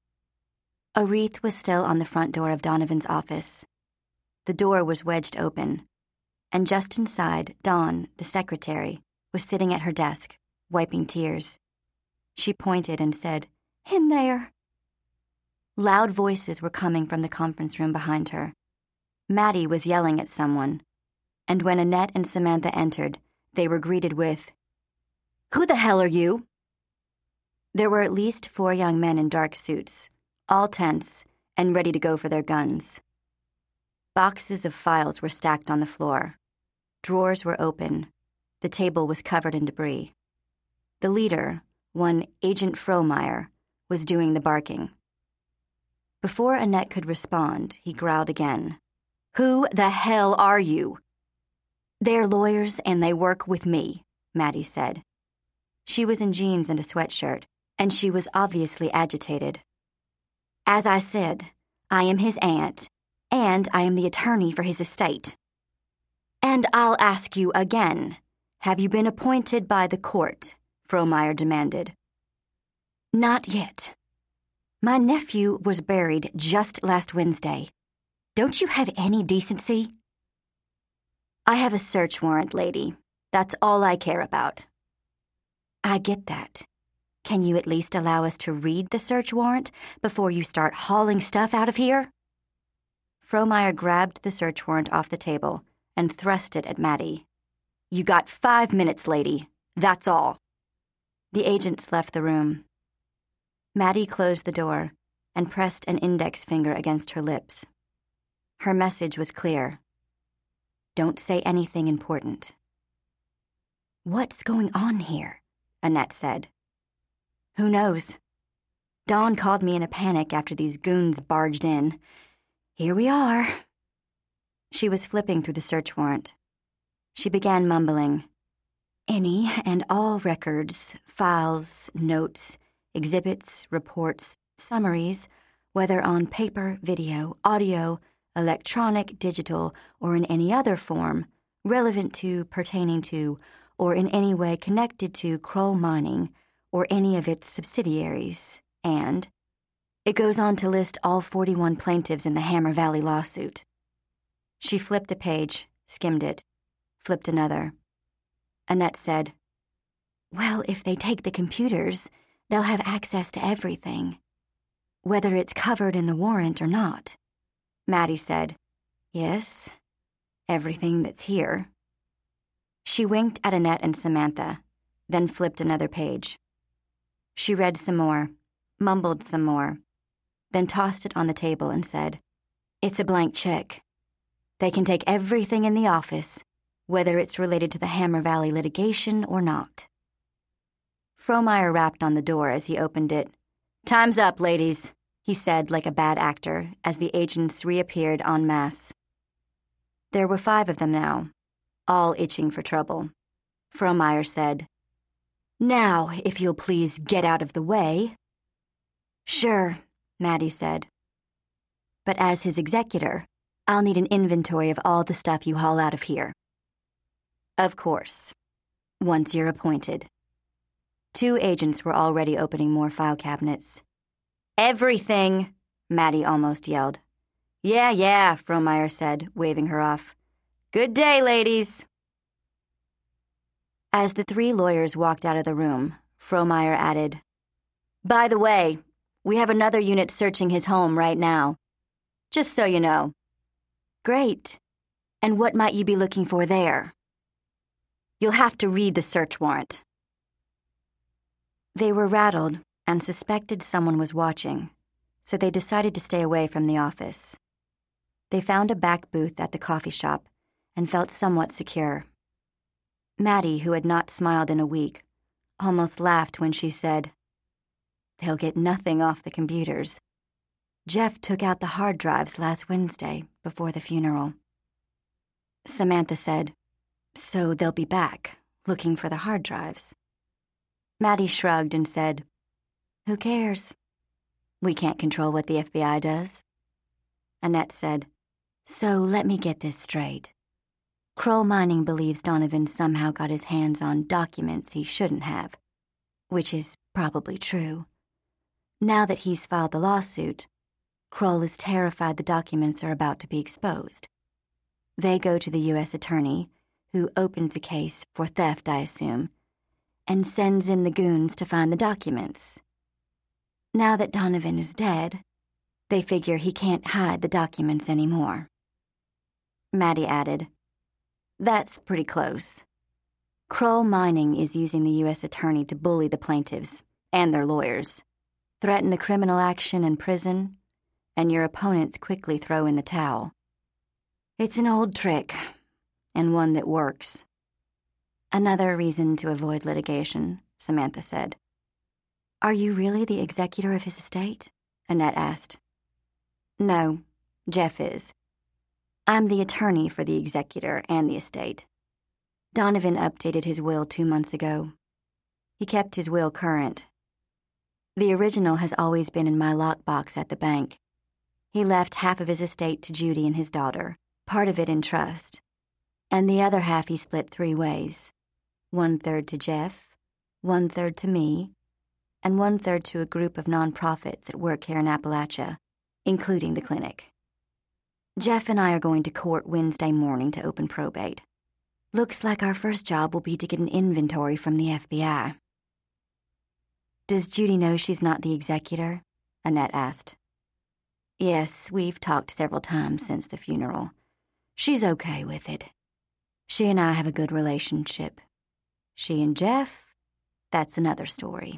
A wreath was still on the front door of Donovan's office. The door was wedged open, and just inside, Dawn, the secretary, was sitting at her desk, wiping tears. She pointed and said, In there. Loud voices were coming from the conference room behind her. Maddie was yelling at someone, and when Annette and Samantha entered, they were greeted with, Who the hell are you? There were at least four young men in dark suits, all tense and ready to go for their guns. Boxes of files were stacked on the floor. Drawers were open. The table was covered in debris. The leader, one Agent Frohmeyer, was doing the barking. Before Annette could respond, he growled again. Who the hell are you? They're lawyers and they work with me, Maddie said. She was in jeans and a sweatshirt, and she was obviously agitated. As I said, I am his aunt, and I am the attorney for his estate. And I'll ask you again, have you been appointed by the court? Frohmeyer demanded. Not yet. My nephew was buried just last Wednesday. Don't you have any decency? I have a search warrant, lady. That's all I care about. I get that. Can you at least allow us to read the search warrant before you start hauling stuff out of here? Frohmeyer grabbed the search warrant off the table and thrust it at Maddie. You got five minutes, lady. That's all. The agents left the room. Maddie closed the door and pressed an index finger against her lips. Her message was clear. Don't say anything important. What's going on here? Annette said. Who knows? Dawn called me in a panic after these goons barged in. Here we are. She was flipping through the search warrant. She began mumbling. Any and all records, files, notes, exhibits, reports, summaries, whether on paper, video, audio, electronic, digital, or in any other form, relevant to, pertaining to, or in any way connected to Kroll Mining or any of its subsidiaries, and it goes on to list all forty-one plaintiffs in the Hammer Valley lawsuit. She flipped a page, skimmed it, flipped another. Annette said, Well, if they take the computers, they'll have access to everything, whether it's covered in the warrant or not. Maddie said, Yes, everything that's here. She winked at Annette and Samantha, then flipped another page. She read some more, mumbled some more, then tossed it on the table and said, It's a blank check. They can take everything in the office, whether it's related to the Hammer Valley litigation or not. Frohmeyer rapped on the door as he opened it. Time's up, ladies, he said like a bad actor as the agents reappeared en masse. There were five of them now, all itching for trouble. Frohmeyer said, Now, if you'll please get out of the way. Sure, Maddie said. But as his executor, I'll need an inventory of all the stuff you haul out of here. Of course, once you're appointed. Two agents were already opening more file cabinets. Everything, Maddie almost yelled. Yeah, yeah, Frohmeyer said, waving her off. Good day, ladies. As the three lawyers walked out of the room, Frohmeyer added, By the way, we have another unit searching his home right now. Just so you know. Great. And what might you be looking for there? You'll have to read the search warrant. They were rattled and suspected someone was watching, so they decided to stay away from the office. They found a back booth at the coffee shop and felt somewhat secure. Maddie, who had not smiled in a week, almost laughed when she said, They'll get nothing off the computers. Jeff took out the hard drives last Wednesday before the funeral. Samantha said, So they'll be back, looking for the hard drives. Maddie shrugged and said, Who cares? We can't control what the F B I does. Annette said, So let me get this straight. Kroll Mining believes Donovan somehow got his hands on documents he shouldn't have, which is probably true. Now that he's filed the lawsuit, Kroll is terrified the documents are about to be exposed. They go to the U S attorney, who opens a case for theft, I assume, and sends in the goons to find the documents. Now that Donovan is dead, they figure he can't hide the documents anymore. Maddie added, That's pretty close. Kroll Mining is using the U S attorney to bully the plaintiffs and their lawyers, threaten the criminal action and prison, and your opponents quickly throw in the towel. It's an old trick, and one that works. Another reason to avoid litigation, Samantha said. Are you really the executor of his estate? Annette asked. No, Jeff is. I'm the attorney for the executor and the estate. Donovan updated his will two months ago. He kept his will current. The original has always been in my lockbox at the bank. He left half of his estate to Judy and his daughter, part of it in trust, and the other half he split three ways. One-third to Jeff, one-third to me, and one-third to a group of nonprofits that work here in Appalachia, including the clinic. Jeff and I are going to court Wednesday morning to open probate. Looks like our first job will be to get an inventory from the F B I. Does Judy know she's not the executor? Annette asked. Yes, we've talked several times since the funeral. She's okay with it. She and I have a good relationship. She and Jeff, that's another story.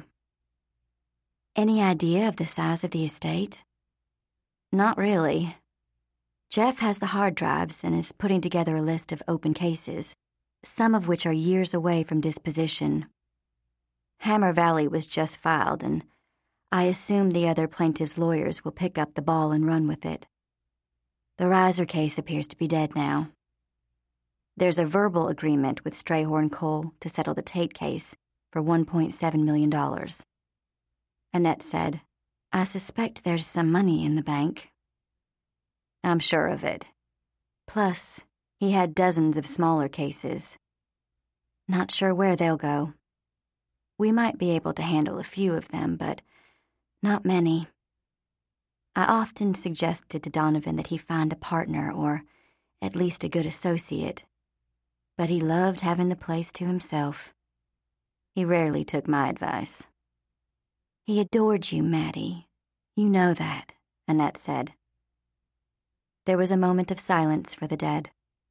Any idea of the size of the estate? Not really. Jeff has the hard drives and is putting together a list of open cases, some of which are years away from disposition. Hammer Valley was just filed, and I assume the other plaintiff's lawyers will pick up the ball and run with it. The Reiser case appears to be dead now. There's a verbal agreement with Strayhorn Coal to settle the Tate case for one point seven million dollars. Annette said, I suspect there's some money in the bank. I'm sure of it. Plus, he had dozens of smaller cases. Not sure where they'll go. We might be able to handle a few of them, but not many. I often suggested to Donovan that he find a partner or at least a good associate, but he loved having the place to himself. He rarely took my advice. He adored you, Maddie. You know that, Annette said. There was a moment of silence for the dead.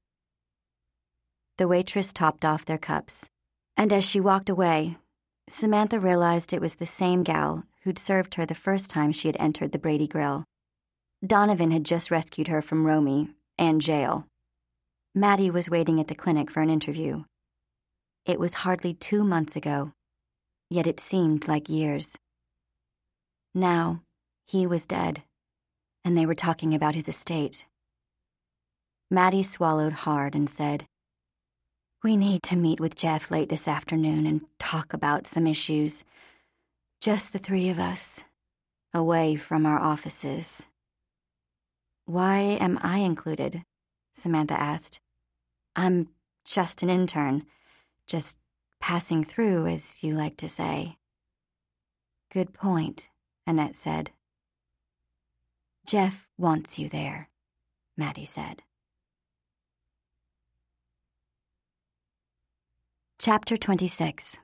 The waitress topped off their cups, and as she walked away, Samantha realized it was the same gal who'd served her the first time she had entered the Brady Grill. Donovan had just rescued her from Romy and jail. Maddie was waiting at the clinic for an interview. It was hardly two months ago, yet it seemed like years. Now, he was dead, and they were talking about his estate. Maddie swallowed hard and said, We need to meet with Jeff late this afternoon and talk about some issues. Just the three of us, away from our offices. Why am I included? Samantha asked. I'm Just an intern. Just passing through, as you like to say." "Good point," Annette said. "Jeff wants you there," Maddie said. Chapter twenty-six.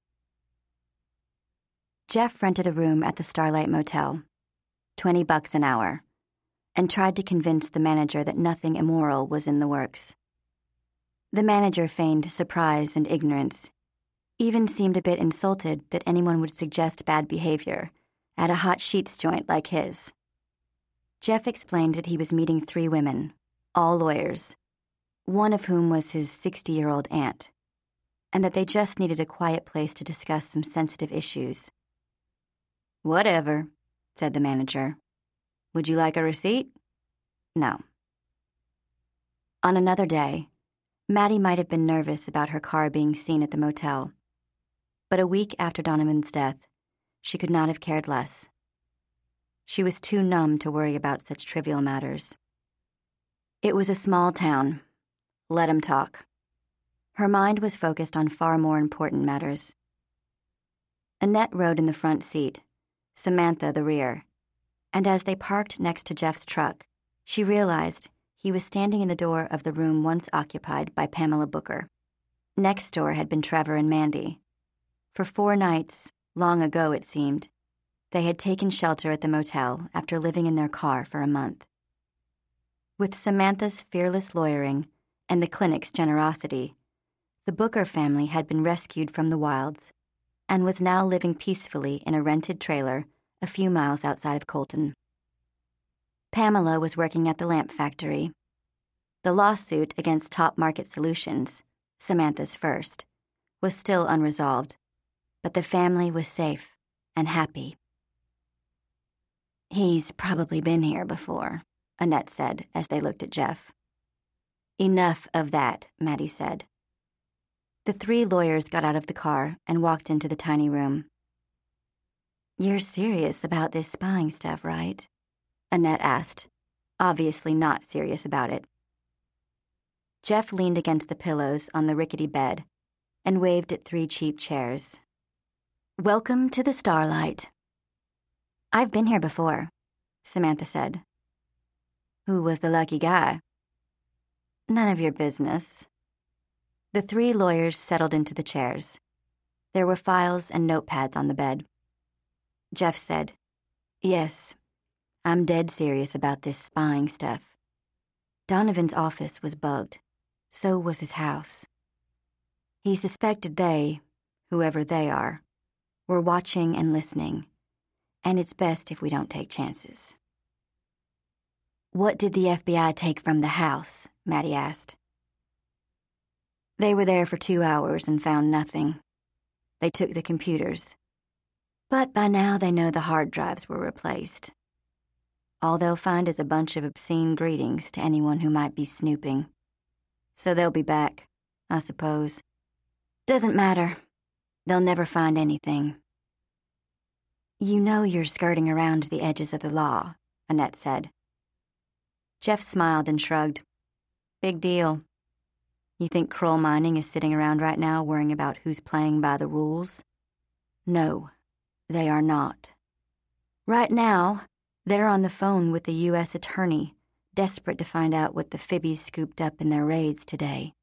Jeff rented a room at the Starlight Motel, twenty bucks an hour, and tried to convince the manager that nothing immoral was in the works. The manager feigned surprise and ignorance, even seemed a bit insulted that anyone would suggest bad behavior at a hot sheets joint like his. Jeff explained that he was meeting three women, all lawyers, one of whom was his sixty-year-old aunt, and that they just needed a quiet place to discuss some sensitive issues. "Whatever," said the manager. "Would you like a receipt?" "No." On another day, Maddie might have been nervous about her car being seen at the motel, but a week after Donovan's death, she could not have cared less. She was too numb to worry about such trivial matters. It was a small town. Let 'em talk. Her mind was focused on far more important matters. Annette rode in the front seat, Samantha the rear, and as they parked next to Jeff's truck, she realized he was standing in the door of the room once occupied by Pamela Booker. Next door had been Trevor and Mandy. For four nights, long ago it seemed, they had taken shelter at the motel after living in their car for a month. With Samantha's fearless lawyering and the clinic's generosity, the Booker family had been rescued from the wilds and was now living peacefully in a rented trailer a few miles outside of Colton. Pamela was working at the lamp factory. The lawsuit against Top Market Solutions, Samantha's first, was still unresolved, but the family was safe and happy. "He's probably been here before," Annette said as they looked at Jeff. "Enough of that," Maddie said. The three lawyers got out of the car and walked into the tiny room. "You're serious about this spying stuff, right?" Annette asked, obviously not serious about it. Jeff leaned against the pillows on the rickety bed and waved at three cheap chairs. "Welcome to the Starlight." "I've been here before," Samantha said. "Who was the lucky guy?" "None of your business." The three lawyers settled into the chairs. There were files and notepads on the bed. Jeff said, "Yes, I'm dead serious about this spying stuff. Donovan's office was bugged. So was his house. He suspected they, whoever they are, were watching and listening, and it's best if we don't take chances." "What did the F B I take from the house?" Maddie asked. "They were there for two hours and found nothing. They took the computers. But by now they know the hard drives were replaced. All they'll find is a bunch of obscene greetings to anyone who might be snooping. So they'll be back, I suppose. Doesn't matter. They'll never find anything." "You know you're skirting around the edges of the law," Annette said. Jeff smiled and shrugged. "Big deal. You think Kroll Mining is sitting around right now worrying about who's playing by the rules? No, they are not. Right now, they're on the phone with the U S attorney, desperate to find out what the Fibbies scooped up in their raids today."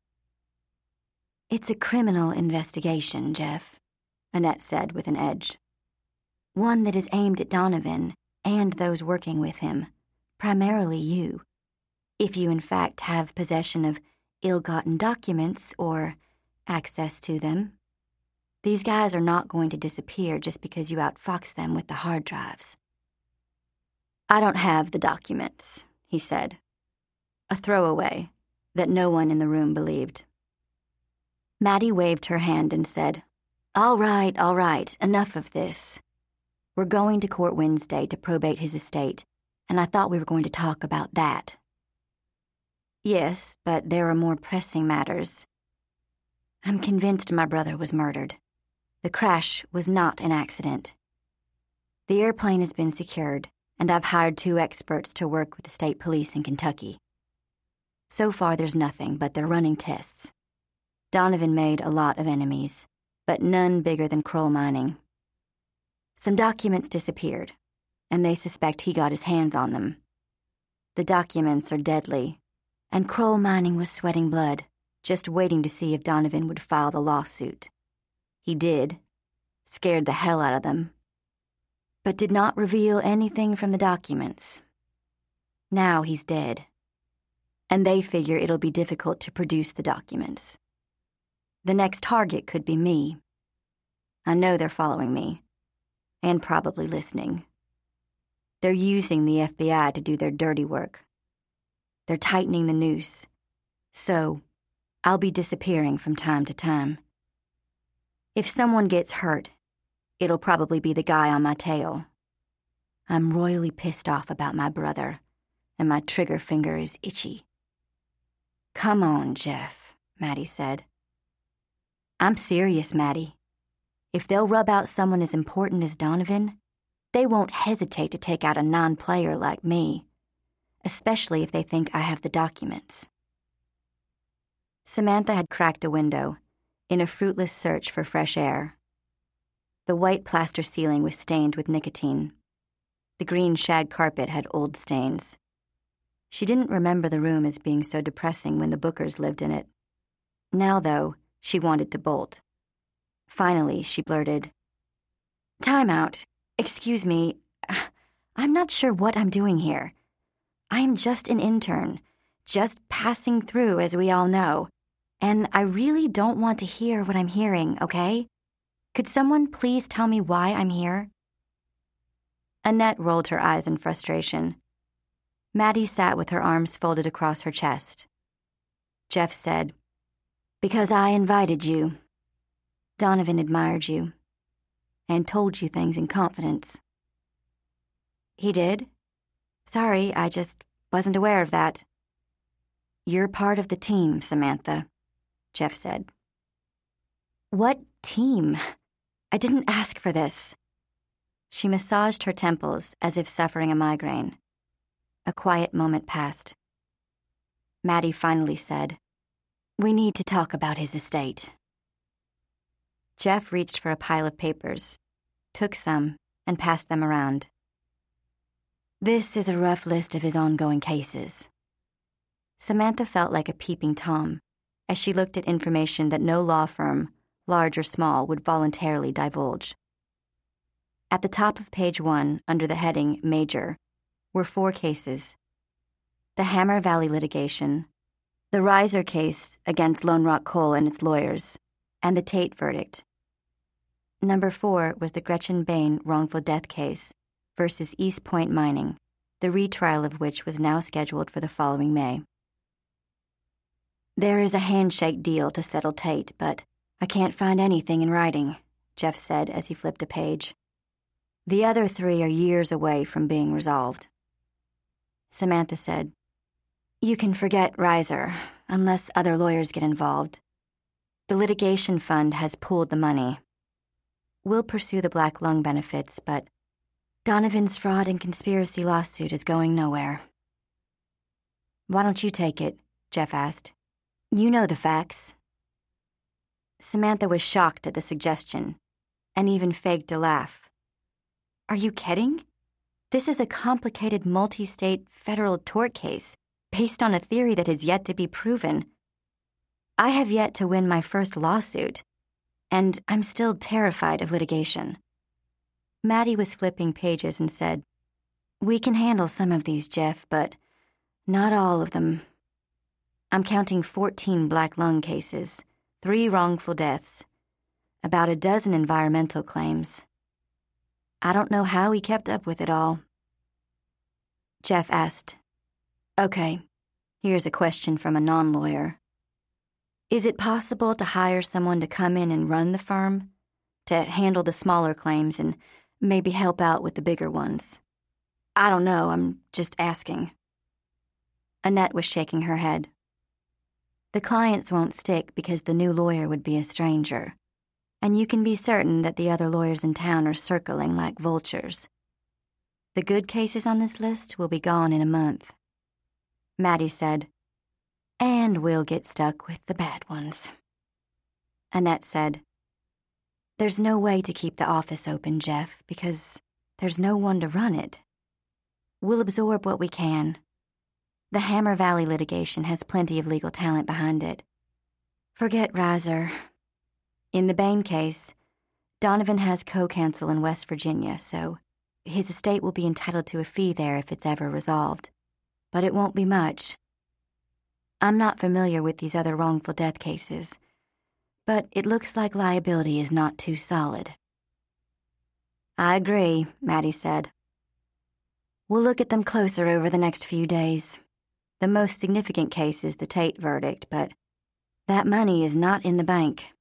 "It's a criminal investigation, Jeff," Annette said with an edge. "One that is aimed at Donovan and those working with him, primarily you, if you in fact have possession of ill-gotten documents or access to them. These guys are not going to disappear just because you outfox them with the hard drives." "I don't have the documents," he said. A throwaway that no one in the room believed. Maddie waved her hand and said, "All right, all right, enough of this. We're going to court Wednesday to probate his estate, and I thought we were going to talk about that." "Yes, but there are more pressing matters. I'm convinced my brother was murdered. The crash was not an accident. The airplane has been secured, and I've hired two experts to work with the state police in Kentucky. So far, there's nothing, but they're running tests. Donovan made a lot of enemies, but none bigger than Kroll Mining. Some documents disappeared, and they suspect he got his hands on them. The documents are deadly, and Kroll Mining was sweating blood, just waiting to see if Donovan would file the lawsuit. He did, scared the hell out of them, but did not reveal anything from the documents. Now he's dead, and they figure it'll be difficult to produce the documents. The next target could be me. I know they're following me, and probably listening. They're using the F B I to do their dirty work. They're tightening the noose, so I'll be disappearing from time to time. If someone gets hurt, it'll probably be the guy on my tail. I'm royally pissed off about my brother, and my trigger finger is itchy. Come on, Jeff, Maddie said. I'm serious, Maddie. If they'll rub out someone as important as Donovan, they won't hesitate to take out a non-player like me, especially if they think I have the documents. Samantha had cracked a window in a fruitless search for fresh air. The white plaster ceiling was stained with nicotine. The green shag carpet had old stains. She didn't remember the room as being so depressing when the Bookers lived in it. Now, though, she wanted to bolt. Finally, she blurted, "Time out. Excuse me. I'm not sure what I'm doing here. I am just an intern, just passing through, as we all know, and I really don't want to hear what I'm hearing, okay? Could someone please tell me why I'm here?" Annette rolled her eyes in frustration. Maddie sat with her arms folded across her chest. Jeff said, "Because I invited you. Donovan admired you and told you things in confidence." "He did? Sorry, I just wasn't aware of that." "You're part of the team, Samantha," Jeff said. "What team? I didn't ask for this." She massaged her temples as if suffering a migraine. A quiet moment passed. Maddie finally said, "We need to talk about his estate." Jeff reached for a pile of papers, took some, and passed them around. "This is a rough list of his ongoing cases." Samantha felt like a peeping Tom as she looked at information that no law firm, large or small, would voluntarily divulge. At the top of page one, under the heading Major, were four cases: the Hammer Valley litigation, the Reiser case against Lone Rock Coal and its lawyers, and the Tate verdict. Number four was the Gretchen Bain wrongful death case versus East Point Mining, the retrial of which was now scheduled for the following May. "There is a handshake deal to settle Tate, but I can't find anything in writing," Jeff said as he flipped a page. "The other three are years away from being resolved." Samantha said, "You can forget Reiser, unless other lawyers get involved. The litigation fund has pooled the money. We'll pursue the black lung benefits, but Donovan's fraud and conspiracy lawsuit is going nowhere." "Why don't you take it?" Jeff asked. "You know the facts." Samantha was shocked at the suggestion, and even faked a laugh. "Are you kidding? This is a complicated multi-state federal tort case based on a theory that has yet to be proven. I have yet to win my first lawsuit, and I'm still terrified of litigation." Maddie was flipping pages and said, "We can handle some of these, Jeff, but not all of them. I'm counting fourteen black lung cases, three wrongful deaths, about a dozen environmental claims. I don't know how he kept up with it all." Jeff asked, "Okay, here's a question from a non-lawyer. Is it possible to hire someone to come in and run the firm, to handle the smaller claims and maybe help out with the bigger ones? I don't know, I'm just asking." Annette was shaking her head. "The clients won't stick because the new lawyer would be a stranger, and you can be certain that the other lawyers in town are circling like vultures. The good cases on this list will be gone in a month." Maddie said, "And we'll get stuck with the bad ones." Annette said. There's no way to keep the office open, Jeff, because there's no one to run it. We'll absorb what we can. The Hammer Valley litigation has plenty of legal talent behind it. Forget Reiser. In the Bain case, Donovan has co-counsel in West Virginia, so his estate will be entitled to a fee there if it's ever resolved. But it won't be much. I'm not familiar with these other wrongful death cases, but it looks like liability is not too solid. I agree, Maddie said. We'll look at them closer over the next few days. The most significant case is the Tate verdict, but that money is not in the bank.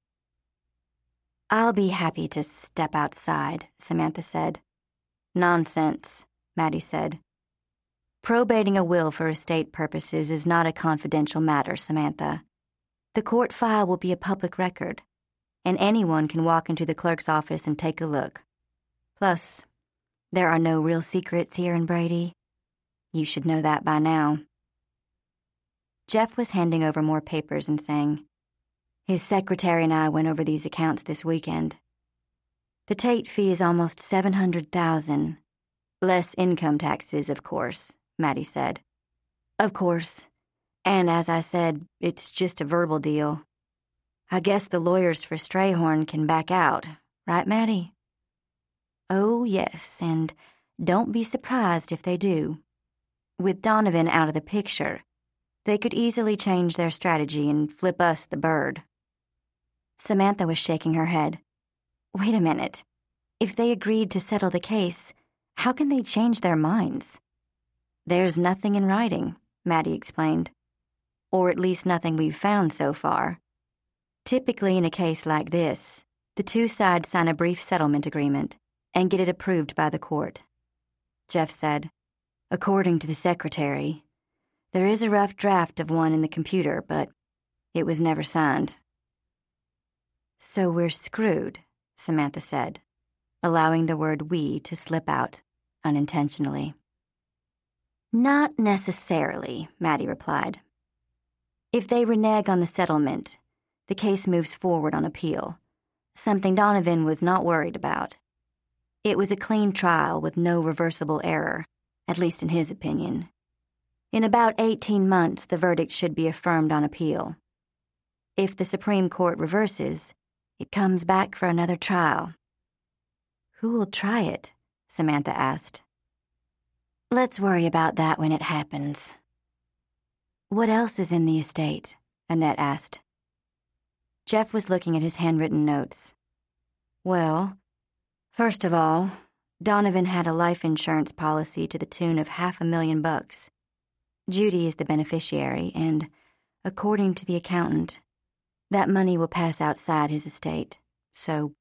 I'll be happy to step outside, Samantha said. Nonsense, Maddie said. Probating a will for estate purposes is not a confidential matter, Samantha. The court file will be a public record, and anyone can walk into the clerk's office and take a look. Plus, there are no real secrets here in Brady. You should know that by now. Jeff was handing over more papers and saying, His secretary and I went over these accounts this weekend. The Tate fee is almost seven hundred thousand dollars. Less income taxes, of course, Maddie said. Of course. And as I said, it's just a verbal deal. I guess the lawyers for Strayhorn can back out, right, Maddie? Oh, yes, and don't be surprised if they do. With Donovan out of the picture, they could easily change their strategy and flip us the bird. Samantha was shaking her head. Wait a minute. If they agreed to settle the case, how can they change their minds? There's nothing in writing, Maddie explained. Or at least nothing we've found so far. Typically in a case like this, the two sides sign a brief settlement agreement and get it approved by the court. Jeff said, According to the secretary, there is a rough draft of one in the computer, but it was never signed. So we're screwed, Samantha said, allowing the word we to slip out unintentionally. Not necessarily, Maddie replied. If they renege on the settlement, the case moves forward on appeal, something Donovan was not worried about. It was a clean trial with no reversible error, at least in his opinion. In about eighteen months, the verdict should be affirmed on appeal. If the Supreme Court reverses, it comes back for another trial. Who will try it? Samantha asked. Let's worry about that when it happens. What else is in the estate? Annette asked. Jeff was looking at his handwritten notes. Well, first of all, Donovan had a life insurance policy to the tune of half a million bucks. Judy is the beneficiary, and, according to the accountant, that money will pass outside his estate, so